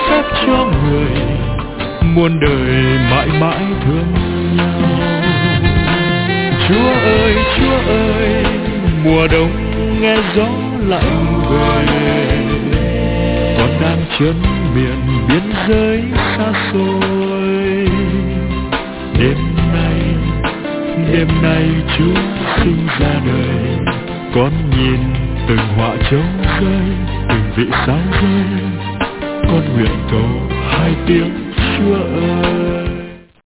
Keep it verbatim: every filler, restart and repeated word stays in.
phép cho người muôn đời mãi mãi thương nhau. Chúa ơi, Chúa ơi, mùa đông nghe gió lạnh về, con đang chân miền biên giới xa xôi. Đêm nay, đêm nay Chúa sinh ra đời, con nhìn từng họa trống rơi, từng vị sao rơi, con nguyện cầu hai tiếng Chúa ơi.